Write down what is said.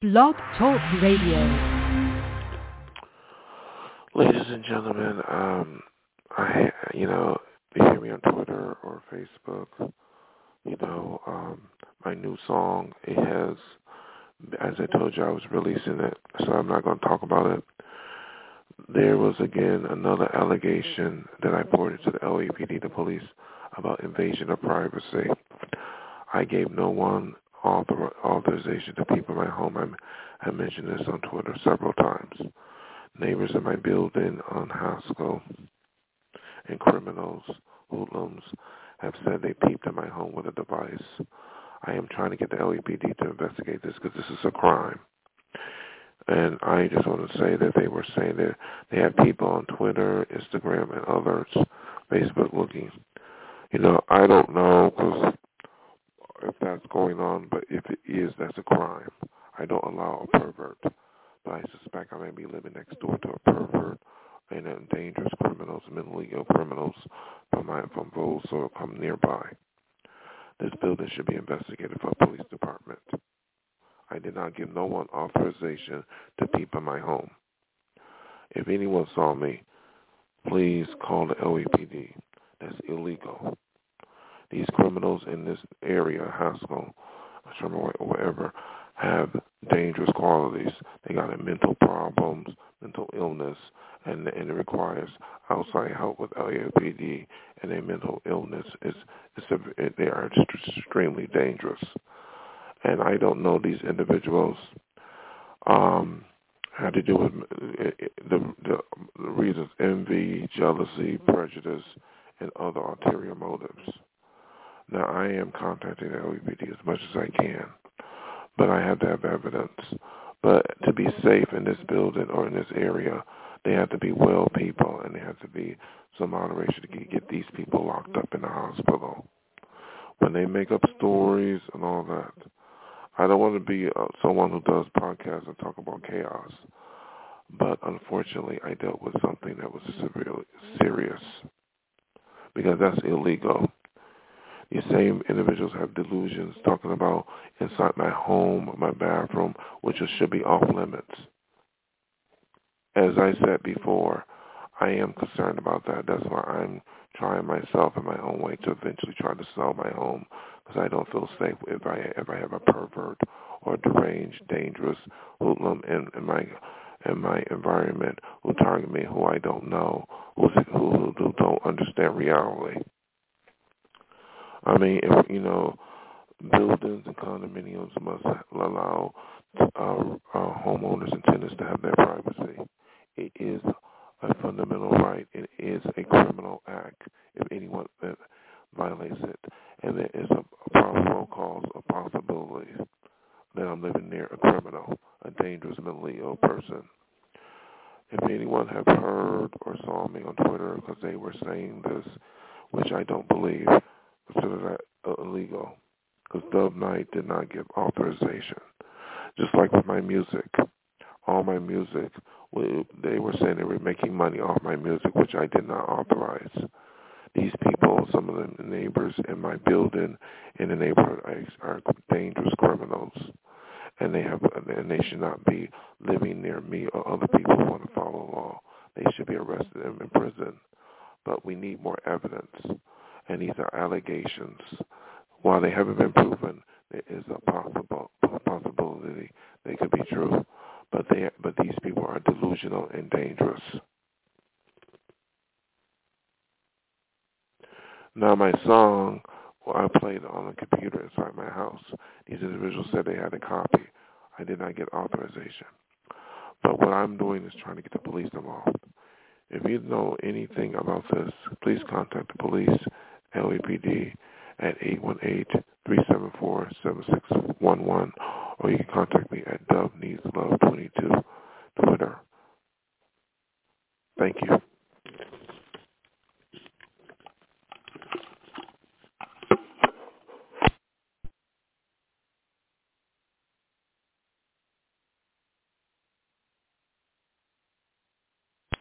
Blog Talk Radio. Ladies and gentlemen, you hear me on Twitter or Facebook, my new song, it has, as I told you, I was releasing it, so I'm not going to talk about it. There was, again, another allegation that I reported to the LAPD, the police, about invasion of privacy. I gave no one authorization to peep in my home. I mentioned this on Twitter several times. Neighbors in my building on Haskell and criminals, hoodlums, have said they peeped in my home with a device. I am trying to get the LAPD to investigate this because this is a crime. And I just want to say that they were saying that they had people on Twitter, Instagram, and others, Facebook looking. I don't know if that's going on, but if it is, that's a crime. I don't allow a pervert. But I suspect I may be living next door to a pervert and dangerous criminals, mentally ill criminals from those who come nearby. This building should be investigated for a police department. I did not give no one authorization to peep in my home. If anyone saw me, please call the LAPD. That's illegal. These criminals in this area, Haskell, or wherever, have dangerous qualities. They got mental problems, mental illness, and it requires outside help with LAPD. And their mental illness they are extremely dangerous. And I don't know these individuals had to do with the reasons: envy, jealousy, prejudice, and other ulterior motives. Now, I am contacting the LAPD as much as I can, but I have to have evidence. But to be safe in this building or in this area, they have to be well people, and there has to be some moderation to get these people locked up in the hospital. When they make up stories and all that, I don't want to be someone who does podcasts and talk about chaos, but unfortunately I dealt with something that was serious, because that's illegal. These same individuals have delusions talking about inside my home, my bathroom, which should be off limits. As I said before, I am concerned about that. That's why I'm trying myself in my own way to eventually try to sell my home, because I don't feel safe if I have a pervert or a deranged, dangerous hoodlum in my environment who target me, who I don't know, who don't understand reality. I mean, buildings and condominiums must allow homeowners and tenants to have their privacy. It is a fundamental right. It is a criminal act if anyone violates it. And there is a probable cause of possibility that I'm living near a criminal, a dangerous mentally ill person. If anyone have heard or saw me on Twitter because they were saying this, which I don't believe, consider that illegal, because Dove Knight did not give authorization. Just like with my music, all my music, they were saying they were making money off my music, which I did not authorize. These people, some of the neighbors in my building, in the neighborhood, are dangerous criminals, and they should not be living near me or other people who want to follow law. They should be arrested and in prison. But we need more evidence. And these are allegations. While they haven't been proven, there is a possibility they could be true. But these people are delusional and dangerous. Now, my song, I played on a computer inside my house. These individuals said they had a copy. I did not get authorization. But what I'm doing is trying to get the police involved. If you know anything about this, please contact the police, LAPD, at 818-374-7611, or you can contact me at Dove Needs Love 22, Twitter. Thank you.